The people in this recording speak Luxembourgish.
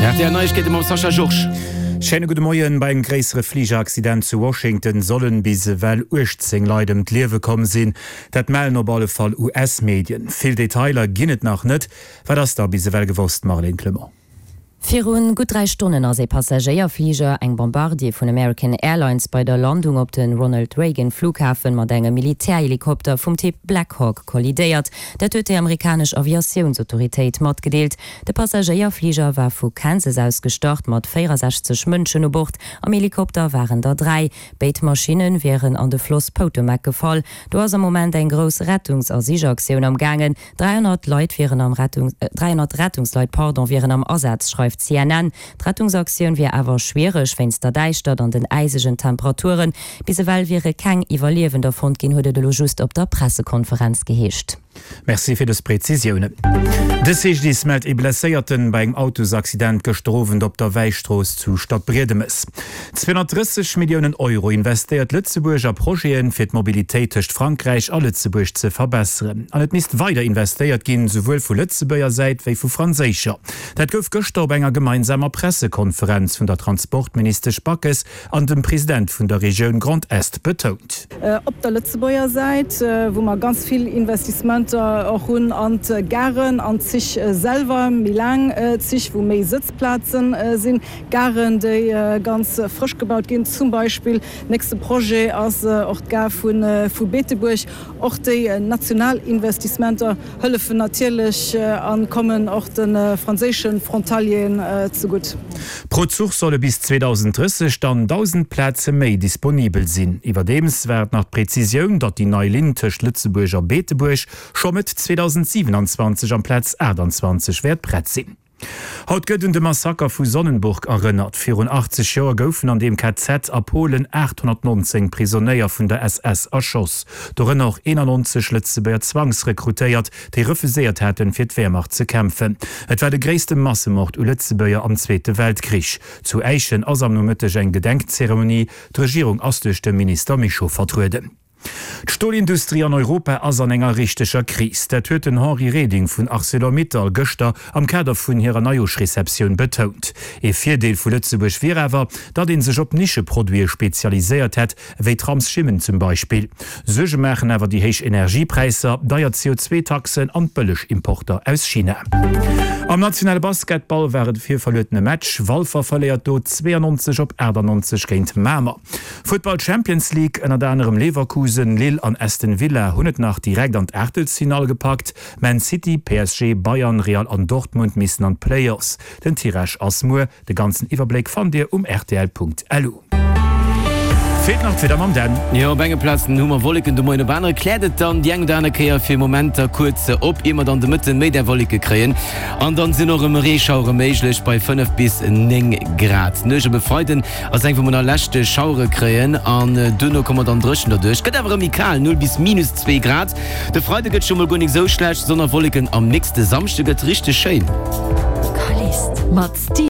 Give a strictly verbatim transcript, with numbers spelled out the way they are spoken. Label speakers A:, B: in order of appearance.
A: R T L Neuigkeiten mit Sascha Joursch.
B: Schöne gute Morgen. Beim größeren Fliegerakcident zu Washington sollen bis well achtzehn Leute um die Leben kommen sind. Das melden auf alle Fall U S-Medien. Viele Detailer ginnet nach nicht, weil das da bis well gewusst, Marlene Klemmer.
C: Für rund gut drei Stunden als e Passagierflieger eng Bombardier von American Airlines bei der Landung op den Ronald Reagan Flughafen mat engem Militärhelikopter vom Typ Black Hawk kollidiert. Dat huet die amerikanische Aviationsautorität mat gedeelt. Der Passagierflieger war vu Kansas aus gestart mat vierundsechzig Mënschen u Bord. Am Helikopter waren da drei. Beitmaschinen wären an de Floss Potomac gefallen. Du hast am Moment ein gross Rettungs- und Sicheraktion am Gangen. dreihundert Leute wären am Rettung, äh, dreihundert Rettungsleute pardon, wären am Ersatz, schreibt C N N. Die Rettungsaktion wäre aber schwierig, wenn es der Deichstadt an den eisigen Temperaturen. Biseweill wäre kein Evaluierender Fond gehen, wurde de just op der Pressekonferenz geheescht.
B: Merci für das Präzisionen. Das ist dies meldet e blesséierten beim Autosaccident gestorven op der Weichstroß zu Stadt Bredemes. zweihundertdreißig Millionen Euro investiert Lützeburger Projekten für die Mobilität durch Frankreich a Lützeburg zu verbessern. Und es misst weiter investiert gehen sowohl von Lützeburger Seite wie von Französischer. Das gouf gestern bei einer gemeinsamer Pressekonferenz von der Transportminister Spackes an dem Präsident von der Region Grand Est betont.
D: Äh, op der Lützeburger Seite, äh, wo man ganz viel Investment auch hun an äh, Garen an sich äh, selber Milan äh, sich wo méi Sitzplatzen äh, sind Garen die äh, ganz äh, frisch gebaut gehen, zum Beispiel nächste Projekt als äh, auch gar von äh, von Beteburg auch die äh, Nationalinvestimenter helfen natürlich äh, ankommen auch den äh, französischen Frontalien äh, zu gut.
B: Pro Zug solle bis zweitausenddreißig dann tausend Plätze méi disponibel sinn. Iwerdems werd nach Präzision, dat die Neulin tech Lützeburger Beteburg schon mit zweitausendsiebenundzwanzig am Platz achtundzwanzig wert brett sinn. Haut gëtt de Massaker vu Sonnenburg erinnert. vierundachtzig Jahre goufen an dem K Z a Polen achthundertneunzehn Prisonnéier vun der S S erschoss. Dorin noch einundneunzig Lützeburger zwangsrekrutiert, die refusiert hätten fir d'Wehrmacht ze kämpfen. Et war de gréste Massemord u Lützeburger am Zweite Weltkrieg. Zu Eichen ass am nommëtteg eng Gedenkzeremonie d' Regierung ass duch dem Minister Michaud vertruede. Die Stahlindustrie an Europa ass an enger richtecher Kris. Der töten Henri Reding vun ArcelorMittal Göster am Kader vun hireer Neujoschrezeption betont. E Vierdeel vu Lützeburg wärewer, dat den sech op Nischeproduier spezialisiert het, wéi Tramsschimmen zum Beispiel. Sege machen awer die héich Energiepreiser, daier C O zwei Taxen an bëllech Importer aus China. Am nationale Basketball wäret fir verlötene Match, Walfer verleiert do zweiundneunzig op achtzig géint Mamer. Football Champions League ënner anderem Leverkusen, Lille an Aston Villa hunnet nach direkt an d'Achtelfinal gepackt. Man City, P S G, Bayern, Real an Dortmund missen an Playoffs. Den Tirage Asmur, de ganzen Überblick von dir um R T L punkt L U. Fehlt noch wieder am Den.
A: Ja, Bengeplatzen Nummer Wolken du meine Banner klädet dann die eng deine Käier für Momente kurz op immer dann de Mitte mit der Wolke kreen. Und dann sind noch im Reschauure meiglich bei fünf bis neun Grad. Nöge befreuden als einfach mal letzte Schaure kreen an dünner kann man dann drücken dadurch. Geht aber mikal null bis minus zwei Grad. Der Freude geht schon mal gar nicht so schlecht, sondern Wolken am nächsten Samstag geht richtig schön.